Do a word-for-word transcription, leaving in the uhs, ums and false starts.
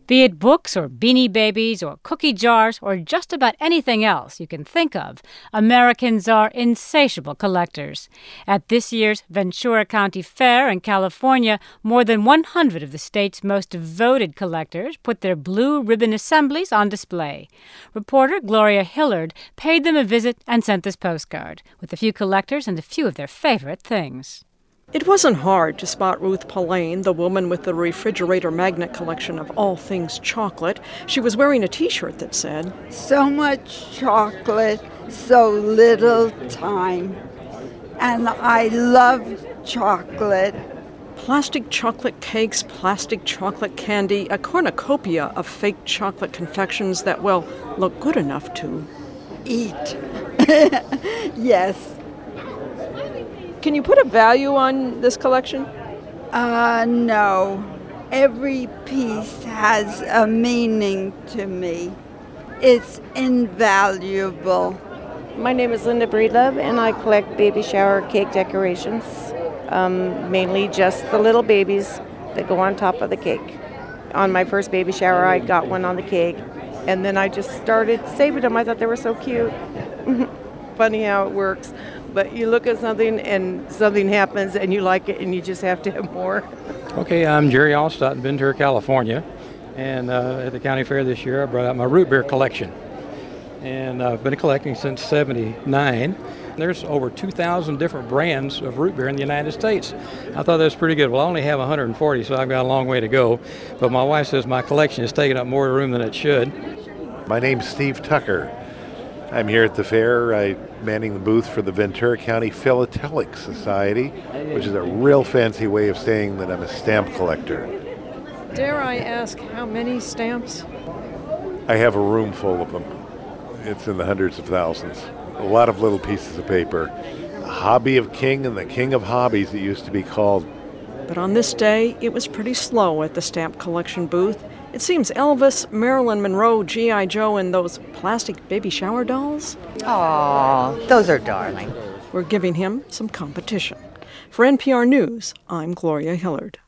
Be it books or Beanie Babies or cookie jars or just about anything else you can think of, Americans are insatiable collectors. At this year's Ventura County Fair in California, more than one hundred of the state's most devoted collectors put their blue ribbon assemblies on display. Reporter Gloria Hillard paid them a visit and sent this postcard, with a few collectors and a few of their favorite things. It wasn't hard to spot Ruth Polaine, the woman with the refrigerator magnet collection of all things chocolate. She was wearing a T-shirt that said, "So much chocolate, so little time. And I love chocolate." Plastic chocolate cakes, plastic chocolate candy, a cornucopia of fake chocolate confections that, well, look good enough to eat. Yes. Can you put a value on this collection? Uh, no. Every piece has a meaning to me. It's invaluable. My name is Linda Breedlove, and I collect baby shower cake decorations, um, mainly just the little babies that go on top of the cake. On my first baby shower, I got one on the cake, and then I just started saving them. I thought they were so cute. Funny how it works. But you look at something and something happens and you like it and you just have to have more. Okay, I'm Jerry Allstott in Ventura, California. And uh, at the county fair this year, I brought out my root beer collection. And I've been collecting since seventy-nine. There's over two thousand different brands of root beer in the United States. I thought that was pretty good. Well, I only have one hundred forty, so I've got a long way to go. But my wife says my collection is taking up more room than it should. My name's Steve Tucker. I'm here at the fair, I'm manning the booth for the Ventura County Philatelic Society, which is a real fancy way of saying that I'm a stamp collector. Dare I ask how many stamps? I have a room full of them. It's in the hundreds of thousands. A lot of little pieces of paper. A hobby of king and the king of hobbies, it used to be called. But on this day, it was pretty slow at the stamp collection booth. It seems Elvis, Marilyn Monroe, G I Joe, and those plastic baby shower dolls, Aw, those are darling. were giving him some competition. For N P R News, I'm Gloria Hillard.